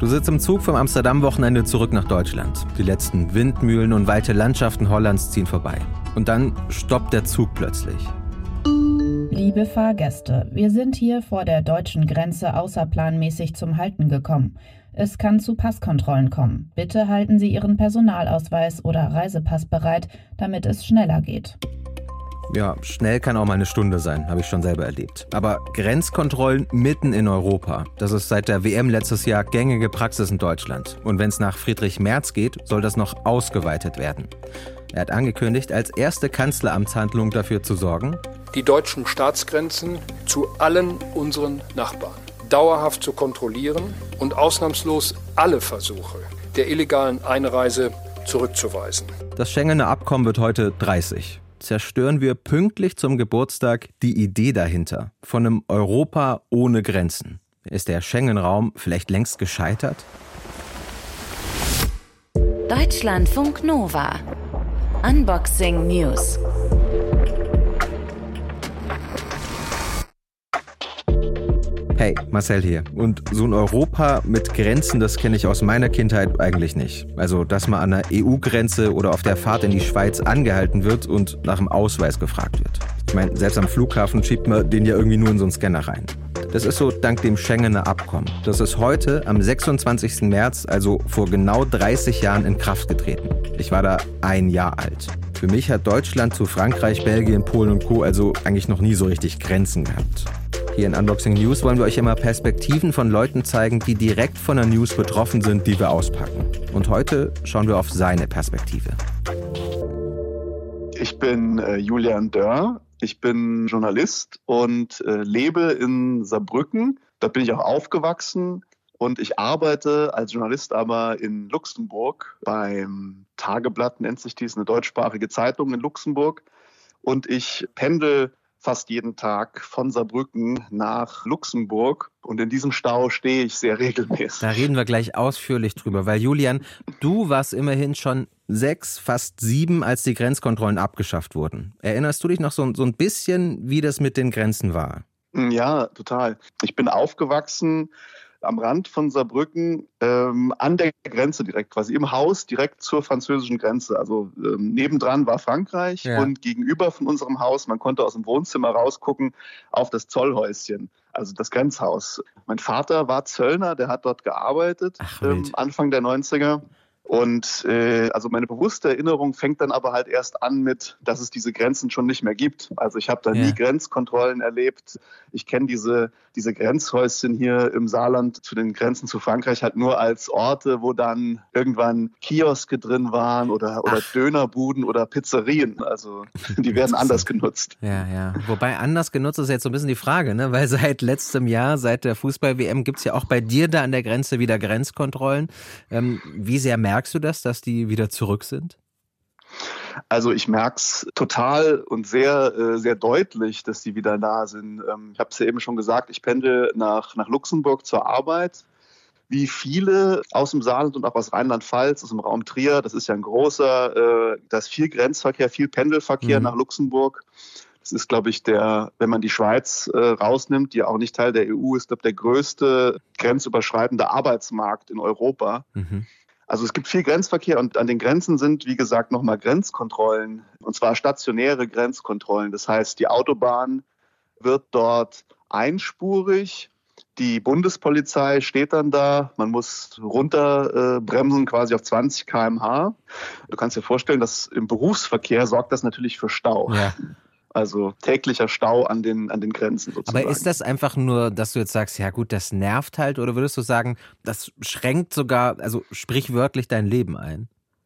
Du sitzt im Zug vom Amsterdam-Wochenende zurück nach Deutschland. Die letzten Windmühlen und weite Landschaften Hollands ziehen vorbei. Und dann stoppt der Zug plötzlich. Liebe Fahrgäste, wir sind hier vor der deutschen Grenze außerplanmäßig zum Halten gekommen. Es kann zu Passkontrollen kommen. Bitte halten Sie Ihren Personalausweis oder Reisepass bereit, damit es schneller geht. Ja, schnell kann auch mal eine Stunde sein, habe ich schon selber erlebt. Aber Grenzkontrollen mitten in Europa, das ist seit der WM letztes Jahr gängige Praxis in Deutschland. Und wenn es nach Friedrich Merz geht, soll das noch ausgeweitet werden. Er hat angekündigt, als erste Kanzleramtshandlung dafür zu sorgen, die deutschen Staatsgrenzen zu allen unseren Nachbarn dauerhaft zu kontrollieren und ausnahmslos alle Versuche der illegalen Einreise zurückzuweisen. Das Schengener Abkommen wird heute 30. Zerstören wir pünktlich zum Geburtstag die Idee dahinter, von einem Europa ohne Grenzen. Ist der Schengen-Raum vielleicht längst gescheitert? Deutschlandfunk Nova. Unboxing News. Hey, Marcel hier. Und so ein Europa mit Grenzen, das kenne ich aus meiner Kindheit eigentlich nicht. Also, dass man an der EU-Grenze oder auf der Fahrt in die Schweiz angehalten wird und nach dem Ausweis gefragt wird. Ich meine, selbst am Flughafen schiebt man den ja irgendwie nur in so einen Scanner rein. Das ist so dank dem Schengener Abkommen. Das ist heute am 26. März, also vor genau 30 Jahren, in Kraft getreten. Ich war da 1 Jahr alt. Für mich hat Deutschland zu Frankreich, Belgien, Polen und Co. also eigentlich noch nie so richtig Grenzen gehabt. Hier in Unboxing News wollen wir euch immer Perspektiven von Leuten zeigen, die direkt von der News betroffen sind, die wir auspacken. Und heute schauen wir auf seine Perspektive. Ich bin Julian Dörr. Ich bin Journalist und lebe in Saarbrücken. Da bin ich auch aufgewachsen und ich arbeite als Journalist aber in Luxemburg beim Tageblatt, nennt sich dies, eine deutschsprachige Zeitung in Luxemburg. Und ich pendel fast jeden Tag von Saarbrücken nach Luxemburg. Und in diesem Stau stehe ich sehr regelmäßig. Da reden wir gleich ausführlich drüber, weil Julian, du warst immerhin schon 6, fast 7, als die Grenzkontrollen abgeschafft wurden. Erinnerst du dich noch so ein bisschen, wie das mit den Grenzen war? Ja, total. Ich bin aufgewachsen am Rand von Saarbrücken, an der Grenze direkt, quasi im Haus direkt zur französischen Grenze. Also nebendran war Frankreich und gegenüber von unserem Haus, man konnte aus dem Wohnzimmer rausgucken auf das Zollhäuschen, also das Grenzhaus. Mein Vater war Zöllner, der hat dort gearbeitet, Anfang der 90er. Und also meine bewusste Erinnerung fängt dann aber halt erst an mit, dass es diese Grenzen schon nicht mehr gibt. Also ich habe da nie Grenzkontrollen erlebt. Ich kenne diese Grenzhäuschen hier im Saarland zu den Grenzen zu Frankreich halt nur als Orte, wo dann irgendwann Kioske drin waren oder Dönerbuden oder Pizzerien. Also die werden anders genutzt. Ja. Wobei anders genutzt ist jetzt so ein bisschen die Frage, ne? Weil seit letztem Jahr, seit der Fußball-WM, gibt es ja auch bei dir da an der Grenze wieder Grenzkontrollen. Wie sehr merkst du das, dass die wieder zurück sind? Also ich merke es total und sehr, sehr deutlich, dass die wieder da sind. Ich habe es ja eben schon gesagt, ich pendel nach Luxemburg zur Arbeit. Wie viele aus dem Saarland und auch aus Rheinland-Pfalz, aus dem Raum Trier, das ist ja ein großer, da ist viel Grenzverkehr, viel Pendelverkehr nach Luxemburg. Das ist, glaube ich, wenn man die Schweiz rausnimmt, die ja auch nicht Teil der EU ist, glaube ich, der größte grenzüberschreitende Arbeitsmarkt in Europa. Also es gibt viel Grenzverkehr und an den Grenzen sind, wie gesagt, nochmal Grenzkontrollen, und zwar stationäre Grenzkontrollen. Das heißt, die Autobahn wird dort einspurig, die Bundespolizei steht dann da, man muss runterbremsen quasi auf 20 km/h. Du kannst dir vorstellen, dass im Berufsverkehr sorgt das natürlich für Stau. Ja. Also täglicher Stau an den Grenzen sozusagen. Aber ist das einfach nur, dass du jetzt sagst, ja gut, das nervt halt, oder würdest du sagen, das schränkt sogar, also sprichwörtlich dein Leben ein?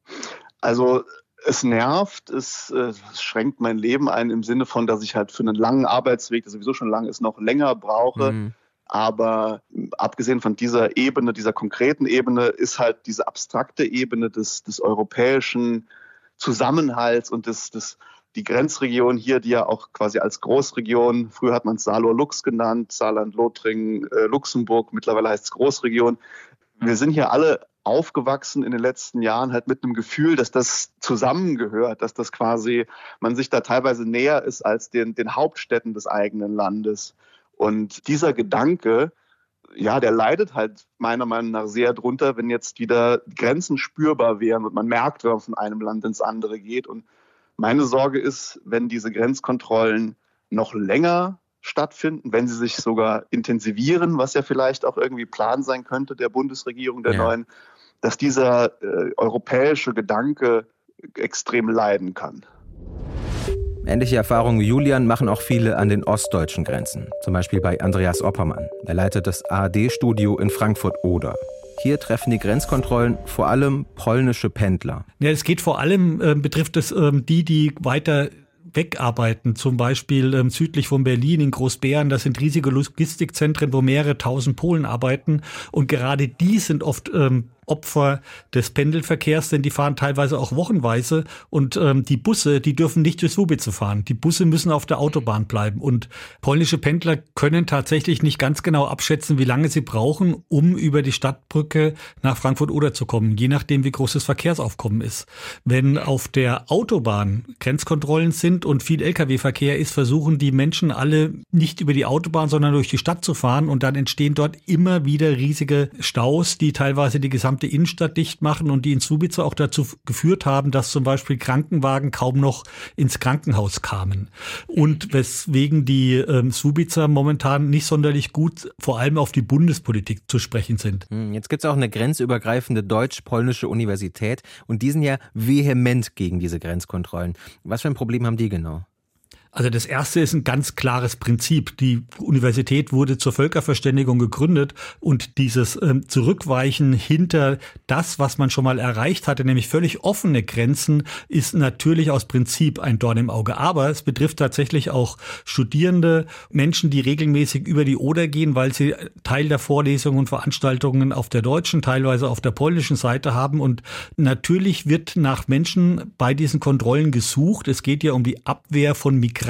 Also es nervt, es schränkt mein Leben ein im Sinne von, dass ich halt für einen langen Arbeitsweg, der sowieso schon lang ist, noch länger brauche. Aber abgesehen von dieser Ebene, dieser konkreten Ebene, ist halt diese abstrakte Ebene des europäischen Zusammenhalts und die Grenzregion hier, die ja auch quasi als Großregion, früher hat man es Saarlor-Lux genannt, Saarland-Lothringen, Luxemburg, mittlerweile heißt es Großregion. Wir sind hier alle aufgewachsen in den letzten Jahren halt mit einem Gefühl, dass das zusammengehört, dass das quasi, man sich da teilweise näher ist als den Hauptstädten des eigenen Landes. Und dieser Gedanke, ja, der leidet halt meiner Meinung nach sehr drunter, wenn jetzt wieder Grenzen spürbar wären und man merkt, wenn man von einem Land ins andere geht. Und meine Sorge ist, wenn diese Grenzkontrollen noch länger stattfinden, wenn sie sich sogar intensivieren, was ja vielleicht auch irgendwie Plan sein könnte der Bundesregierung, der neuen, dass dieser europäische Gedanke extrem leiden kann. Ähnliche Erfahrungen wie Julian machen auch viele an den ostdeutschen Grenzen. Zum Beispiel bei Andreas Oppermann. Er leitet das ARD-Studio in Frankfurt-Oder. Hier treffen die Grenzkontrollen vor allem polnische Pendler. Ja, es geht vor allem, betrifft es die weiter wegarbeiten, zum Beispiel südlich von Berlin in Großbären. Das sind riesige Logistikzentren, wo mehrere tausend Polen arbeiten. Und gerade die sind oft Opfer des Pendelverkehrs, denn die fahren teilweise auch wochenweise und die Busse, die dürfen nicht durch Słubice fahren. Die Busse müssen auf der Autobahn bleiben und polnische Pendler können tatsächlich nicht ganz genau abschätzen, wie lange sie brauchen, um über die Stadtbrücke nach Frankfurt-Oder zu kommen, je nachdem, wie groß das Verkehrsaufkommen ist. Wenn auf der Autobahn Grenzkontrollen sind und viel Lkw-Verkehr ist, versuchen die Menschen alle nicht über die Autobahn, sondern durch die Stadt zu fahren und dann entstehen dort immer wieder riesige Staus, die teilweise die gesamte Innenstadt dicht machen und die in Słubice auch dazu geführt haben, dass zum Beispiel Krankenwagen kaum noch ins Krankenhaus kamen. Und weswegen die Słubicer momentan nicht sonderlich gut vor allem auf die Bundespolitik zu sprechen sind. Jetzt gibt es auch eine grenzübergreifende deutsch-polnische Universität und die sind ja vehement gegen diese Grenzkontrollen. Was für ein Problem haben die genau? Also das erste ist ein ganz klares Prinzip. Die Universität wurde zur Völkerverständigung gegründet und dieses Zurückweichen hinter das, was man schon mal erreicht hatte, nämlich völlig offene Grenzen, ist natürlich aus Prinzip ein Dorn im Auge. Aber es betrifft tatsächlich auch Studierende, Menschen, die regelmäßig über die Oder gehen, weil sie Teil der Vorlesungen und Veranstaltungen auf der deutschen, teilweise auf der polnischen Seite haben. Und natürlich wird nach Menschen bei diesen Kontrollen gesucht. Es geht ja um die Abwehr von Migranten,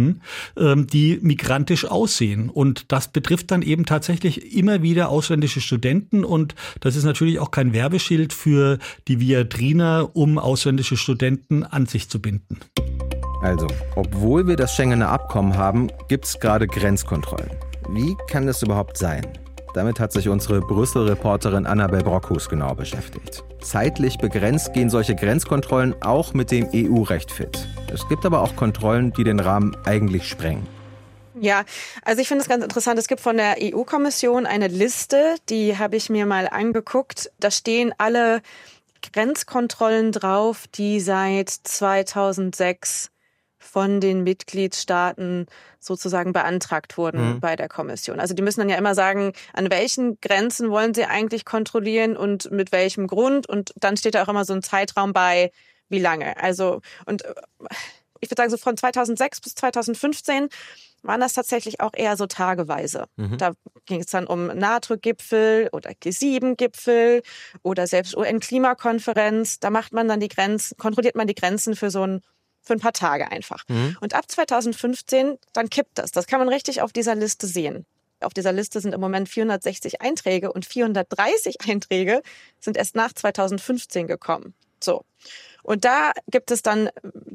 die migrantisch aussehen. Und das betrifft dann eben tatsächlich immer wieder ausländische Studenten. Und das ist natürlich auch kein Werbeschild für die Viadrina, um ausländische Studenten an sich zu binden. Also, obwohl wir das Schengener Abkommen haben, gibt es gerade Grenzkontrollen. Wie kann das überhaupt sein? Damit hat sich unsere Brüssel-Reporterin Annabel Brockhus genau beschäftigt. Zeitlich begrenzt gehen solche Grenzkontrollen auch mit dem EU-Recht fit. Es gibt aber auch Kontrollen, die den Rahmen eigentlich sprengen. Ja, also ich finde es ganz interessant. Es gibt von der EU-Kommission eine Liste, die habe ich mir mal angeguckt. Da stehen alle Grenzkontrollen drauf, die seit 2006 von den Mitgliedstaaten sozusagen beantragt wurden bei der Kommission. Also die müssen dann ja immer sagen, an welchen Grenzen wollen sie eigentlich kontrollieren und mit welchem Grund. Und dann steht da auch immer so ein Zeitraum bei, wie lange. Also, und ich würde sagen, so von 2006 bis 2015 waren das tatsächlich auch eher so tageweise. Da ging es dann um NATO-Gipfel oder G7-Gipfel oder selbst UN-Klimakonferenz. Da macht man dann die Grenzen, kontrolliert man die Grenzen für ein paar Tage einfach. Und ab 2015, dann kippt das. Das kann man richtig auf dieser Liste sehen. Auf dieser Liste sind im Moment 460 Einträge und 430 Einträge sind erst nach 2015 gekommen. So. Und da gibt es dann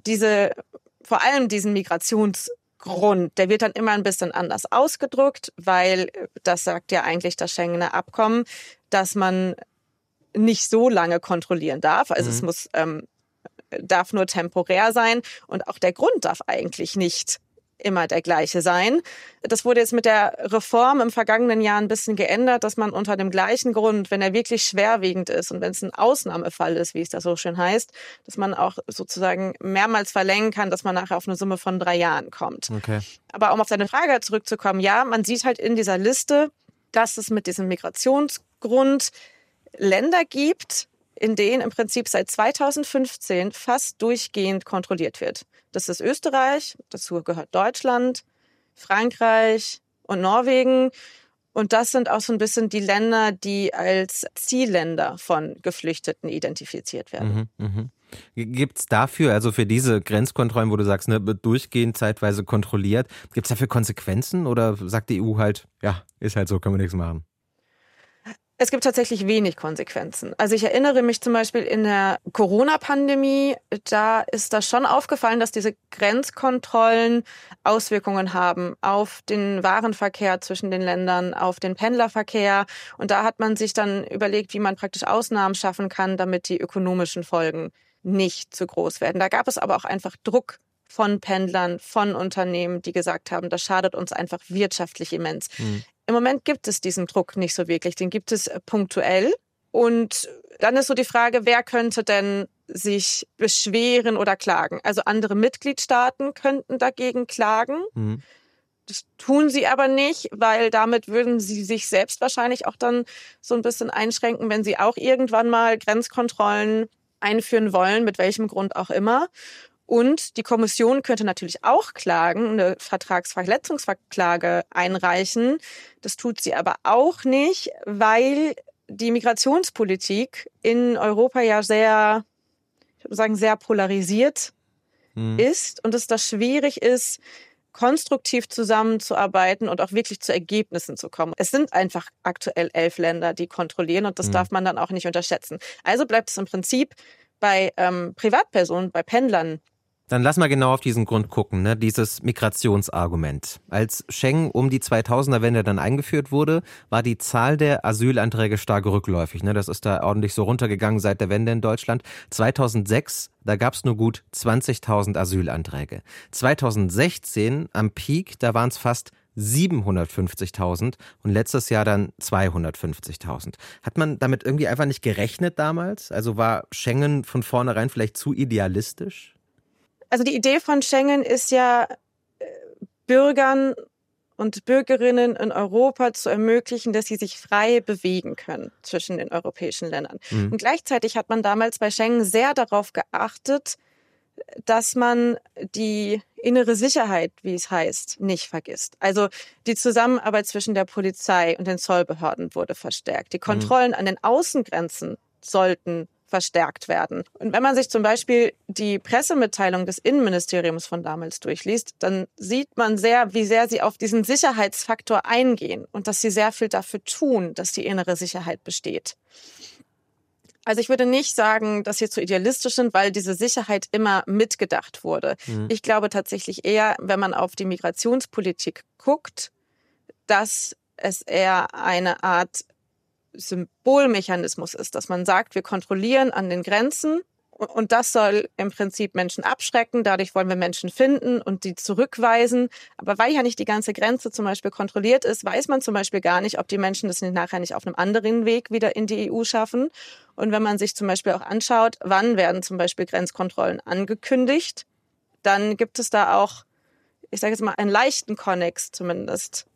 vor allem diesen Migrationsgrund, der wird dann immer ein bisschen anders ausgedrückt, weil das sagt ja eigentlich das Schengener Abkommen, dass man nicht so lange kontrollieren darf. Also es darf nur temporär sein und auch der Grund darf eigentlich nicht immer der gleiche sein. Das wurde jetzt mit der Reform im vergangenen Jahr ein bisschen geändert, dass man unter dem gleichen Grund, wenn er wirklich schwerwiegend ist und wenn es ein Ausnahmefall ist, wie es da so schön heißt, dass man auch sozusagen mehrmals verlängern kann, dass man nachher auf eine Summe von 3 Jahren kommt. Okay. Aber um auf deine Frage zurückzukommen, ja, man sieht halt in dieser Liste, dass es mit diesem Migrationsgrund Länder gibt, in denen im Prinzip seit 2015 fast durchgehend kontrolliert wird. Das ist Österreich, dazu gehört Deutschland, Frankreich und Norwegen. Und das sind auch so ein bisschen die Länder, die als Zielländer von Geflüchteten identifiziert werden. Gibt es dafür, also für diese Grenzkontrollen, wo du sagst, ne, wird durchgehend zeitweise kontrolliert, gibt es dafür Konsequenzen oder sagt die EU halt, ja, ist halt so, können wir nichts machen? Es gibt tatsächlich wenig Konsequenzen. Also ich erinnere mich zum Beispiel in der Corona-Pandemie, da ist das schon aufgefallen, dass diese Grenzkontrollen Auswirkungen haben auf den Warenverkehr zwischen den Ländern, auf den Pendlerverkehr. Und da hat man sich dann überlegt, wie man praktisch Ausnahmen schaffen kann, damit die ökonomischen Folgen nicht zu groß werden. Da gab es aber auch einfach Druck von Pendlern, von Unternehmen, die gesagt haben, das schadet uns einfach wirtschaftlich immens. Im Moment gibt es diesen Druck nicht so wirklich, den gibt es punktuell. Und dann ist so die Frage, wer könnte denn sich beschweren oder klagen? Also andere Mitgliedstaaten könnten dagegen klagen. Das tun sie aber nicht, weil damit würden sie sich selbst wahrscheinlich auch dann so ein bisschen einschränken, wenn sie auch irgendwann mal Grenzkontrollen einführen wollen, mit welchem Grund auch immer. Und die Kommission könnte natürlich auch klagen, eine Vertragsverletzungsklage einreichen. Das tut sie aber auch nicht, weil die Migrationspolitik in Europa ja sehr, ich würde sagen, sehr polarisiert ist und es da schwierig ist, konstruktiv zusammenzuarbeiten und auch wirklich zu Ergebnissen zu kommen. Es sind einfach aktuell 11 Länder, die kontrollieren und das darf man dann auch nicht unterschätzen. Also bleibt es im Prinzip bei Privatpersonen, bei Pendlern. Dann lass mal genau auf diesen Grund gucken, ne? Dieses Migrationsargument. Als Schengen um die 2000er-Wende dann eingeführt wurde, war die Zahl der Asylanträge stark rückläufig. Ne? Das ist da ordentlich so runtergegangen seit der Wende in Deutschland. 2006, da gab es nur gut 20.000 Asylanträge. 2016 am Peak, da waren es fast 750.000 und letztes Jahr dann 250.000. Hat man damit irgendwie einfach nicht gerechnet damals? Also war Schengen von vornherein vielleicht zu idealistisch? Also die Idee von Schengen ist ja, Bürgern und Bürgerinnen in Europa zu ermöglichen, dass sie sich frei bewegen können zwischen den europäischen Ländern. Und gleichzeitig hat man damals bei Schengen sehr darauf geachtet, dass man die innere Sicherheit, wie es heißt, nicht vergisst. Also die Zusammenarbeit zwischen der Polizei und den Zollbehörden wurde verstärkt. Die Kontrollen an den Außengrenzen sollten verstärkt werden. Und wenn man sich zum Beispiel die Pressemitteilung des Innenministeriums von damals durchliest, dann sieht man sehr, wie sehr sie auf diesen Sicherheitsfaktor eingehen und dass sie sehr viel dafür tun, dass die innere Sicherheit besteht. Also ich würde nicht sagen, dass sie zu idealistisch sind, weil diese Sicherheit immer mitgedacht wurde. Ich glaube tatsächlich eher, wenn man auf die Migrationspolitik guckt, dass es eher eine Art Symbolmechanismus ist, dass man sagt, wir kontrollieren an den Grenzen und das soll im Prinzip Menschen abschrecken. Dadurch wollen wir Menschen finden und die zurückweisen. Aber weil ja nicht die ganze Grenze zum Beispiel kontrolliert ist, weiß man zum Beispiel gar nicht, ob die Menschen das nachher nicht auf einem anderen Weg wieder in die EU schaffen. Und wenn man sich zum Beispiel auch anschaut, wann werden zum Beispiel Grenzkontrollen angekündigt, dann gibt es da auch, ich sage jetzt mal, einen leichten Konnex zumindest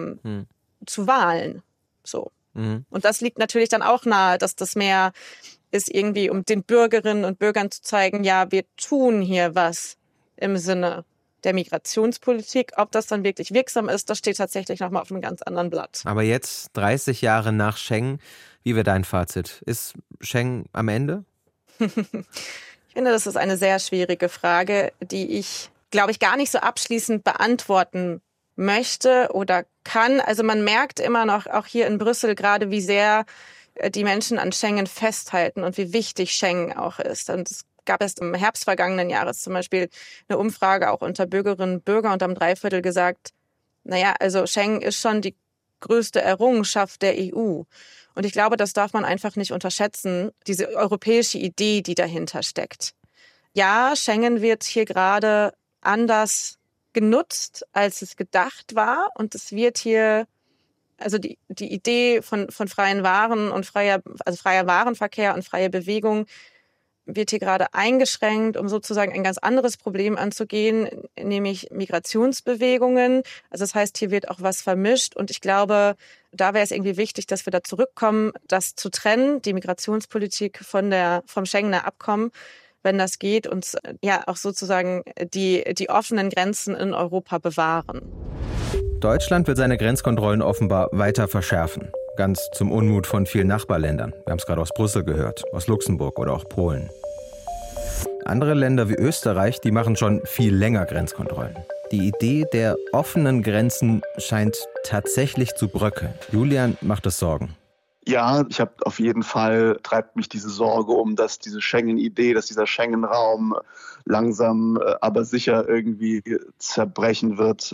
zu Wahlen. So. Und das liegt natürlich dann auch nahe, dass das mehr ist irgendwie, um den Bürgerinnen und Bürgern zu zeigen, ja, wir tun hier was im Sinne der Migrationspolitik. Ob das dann wirklich wirksam ist, das steht tatsächlich nochmal auf einem ganz anderen Blatt. Aber jetzt, 30 Jahre nach Schengen, wie wäre dein Fazit? Ist Schengen am Ende? Ich finde, das ist eine sehr schwierige Frage, die ich, glaube ich, gar nicht so abschließend beantworten möchte oder kann. Also man merkt immer noch, auch hier in Brüssel gerade, wie sehr die Menschen an Schengen festhalten und wie wichtig Schengen auch ist. Und es gab erst im Herbst vergangenen Jahres zum Beispiel eine Umfrage auch unter Bürgerinnen und Bürgern und haben 3/4 gesagt, naja, also Schengen ist schon die größte Errungenschaft der EU. Und ich glaube, das darf man einfach nicht unterschätzen, diese europäische Idee, die dahinter steckt. Ja, Schengen wird hier gerade anders genutzt, als es gedacht war. Und es wird hier, also die Idee von freien Waren und freier Warenverkehr und freie Bewegung wird hier gerade eingeschränkt, um sozusagen ein ganz anderes Problem anzugehen, nämlich Migrationsbewegungen. Also das heißt, hier wird auch was vermischt. Und ich glaube, da wäre es irgendwie wichtig, dass wir da zurückkommen, das zu trennen, die Migrationspolitik vom Schengener Abkommen, wenn das geht, und ja auch sozusagen die offenen Grenzen in Europa bewahren. Deutschland will seine Grenzkontrollen offenbar weiter verschärfen. Ganz zum Unmut von vielen Nachbarländern. Wir haben es gerade aus Brüssel gehört, aus Luxemburg oder auch Polen. Andere Länder wie Österreich, die machen schon viel länger Grenzkontrollen. Die Idee der offenen Grenzen scheint tatsächlich zu bröckeln. Julian macht es Sorgen. Ja, ich habe auf jeden Fall, treibt mich diese Sorge um, dass diese Schengen-Idee, dass dieser Schengen-Raum langsam, aber sicher irgendwie zerbrechen wird.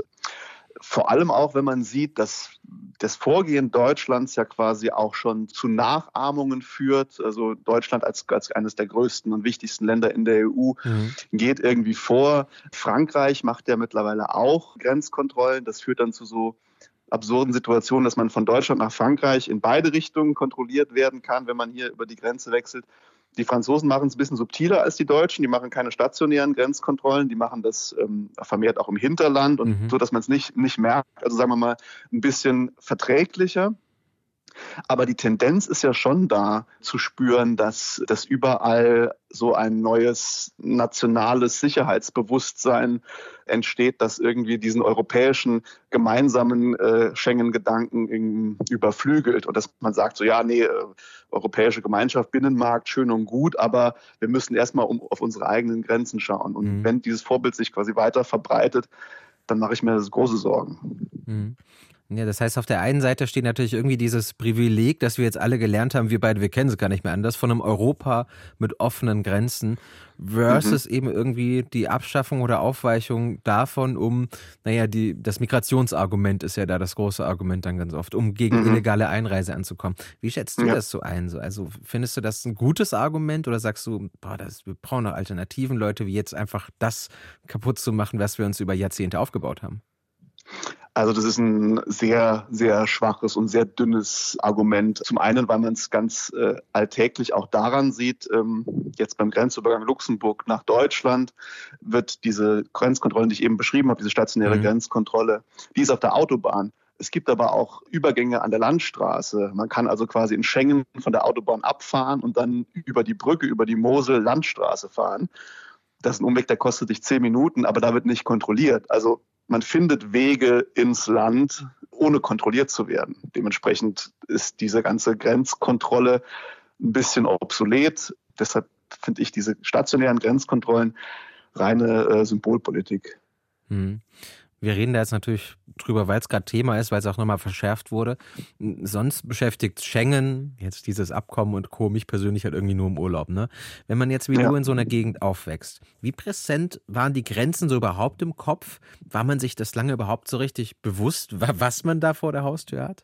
Vor allem auch, wenn man sieht, dass das Vorgehen Deutschlands ja quasi auch schon zu Nachahmungen führt. Also Deutschland als eines der größten und wichtigsten Länder in der EU geht irgendwie vor. Frankreich macht ja mittlerweile auch Grenzkontrollen. Das führt dann zu so absurden Situationen, dass man von Deutschland nach Frankreich in beide Richtungen kontrolliert werden kann, wenn man hier über die Grenze wechselt. Die Franzosen machen es ein bisschen subtiler als die Deutschen. Die machen keine stationären Grenzkontrollen. Die machen das vermehrt auch im Hinterland und so, dass man es nicht merkt. Also sagen wir mal ein bisschen verträglicher. Aber die Tendenz ist ja schon da zu spüren, dass überall so ein neues nationales Sicherheitsbewusstsein entsteht, das irgendwie diesen europäischen gemeinsamen Schengen-Gedanken überflügelt. Und dass man sagt, so ja, europäische Gemeinschaft, Binnenmarkt, schön und gut, aber wir müssen erstmal auf unsere eigenen Grenzen schauen. Und wenn dieses Vorbild sich quasi weiter verbreitet, dann mache ich mir große Sorgen. Ja, das heißt, auf der einen Seite steht natürlich irgendwie dieses Privileg, dass wir jetzt alle gelernt haben, wir beide, wir kennen es gar nicht mehr anders, von einem Europa mit offenen Grenzen versus eben irgendwie die Abschaffung oder Aufweichung davon, das Migrationsargument ist ja da das große Argument dann ganz oft, um gegen illegale Einreise anzukommen. Wie schätzt du das so ein? Also findest du das ein gutes Argument oder sagst du, wir brauchen noch Alternativen, Leute, wie jetzt einfach das kaputt zu machen, was wir uns über Jahrzehnte aufgebaut haben? Also das ist ein sehr, sehr schwaches und sehr dünnes Argument. Zum einen, weil man es ganz alltäglich auch daran sieht, jetzt beim Grenzübergang Luxemburg nach Deutschland wird diese Grenzkontrolle, die ich eben beschrieben habe, diese stationäre Grenzkontrolle, die ist auf der Autobahn. Es gibt aber auch Übergänge an der Landstraße. Man kann also quasi in Schengen von der Autobahn abfahren und dann über die Brücke, über die Mosel Landstraße fahren. Das ist ein Umweg, der kostet dich 10 Minuten, aber da wird nicht kontrolliert. Also man findet Wege ins Land, ohne kontrolliert zu werden. Dementsprechend ist diese ganze Grenzkontrolle ein bisschen obsolet. Deshalb finde ich diese stationären Grenzkontrollen reine Symbolpolitik. Wir reden da jetzt natürlich drüber, weil es gerade Thema ist, weil es auch nochmal verschärft wurde. Sonst beschäftigt Schengen, jetzt dieses Abkommen und Co. mich persönlich halt irgendwie nur im Urlaub. Ne? Wenn man jetzt wie du in so einer Gegend aufwächst, wie präsent waren die Grenzen so überhaupt im Kopf? War man sich das lange überhaupt so richtig bewusst, was man da vor der Haustür hat?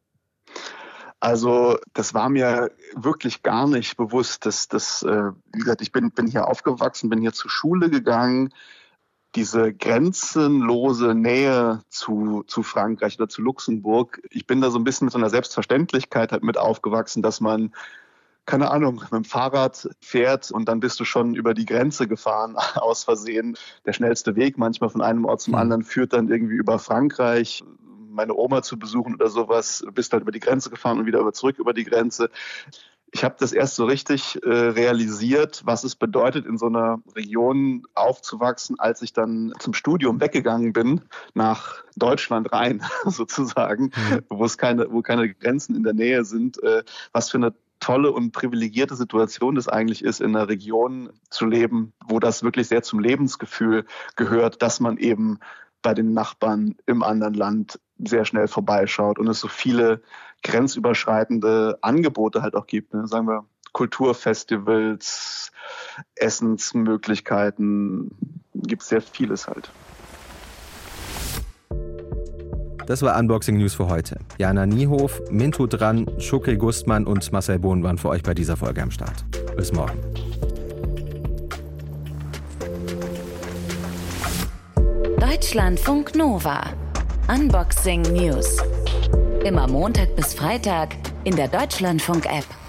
Also das war mir wirklich gar nicht bewusst. Wie gesagt, ich bin hier aufgewachsen, bin hier zur Schule gegangen. Diese grenzenlose Nähe zu Frankreich oder zu Luxemburg, ich bin da so ein bisschen mit so einer Selbstverständlichkeit halt mit aufgewachsen, dass man, keine Ahnung, mit dem Fahrrad fährt und dann bist du schon über die Grenze gefahren, aus Versehen. Der schnellste Weg manchmal von einem Ort zum anderen führt dann irgendwie über Frankreich. Meine Oma zu besuchen oder sowas, bist halt über die Grenze gefahren und wieder zurück über die Grenze. Ich habe das erst so richtig realisiert, was es bedeutet, in so einer Region aufzuwachsen, als ich dann zum Studium weggegangen bin, nach Deutschland rein sozusagen, wo keine Grenzen in der Nähe sind, was für eine tolle und privilegierte Situation das eigentlich ist, in einer Region zu leben, wo das wirklich sehr zum Lebensgefühl gehört, dass man eben bei den Nachbarn im anderen Land sehr schnell vorbeischaut und es so viele grenzüberschreitende Angebote halt auch gibt. Ne? Sagen wir Kulturfestivals, Essensmöglichkeiten, gibt es sehr vieles halt. Das war Unboxing News für heute. Jana Niehof, Mintu Dran, Shukri Gustman und Marcel Bohn waren für euch bei dieser Folge am Start. Bis morgen. Deutschlandfunk Nova. Unboxing News. Immer Montag bis Freitag in der Deutschlandfunk-App.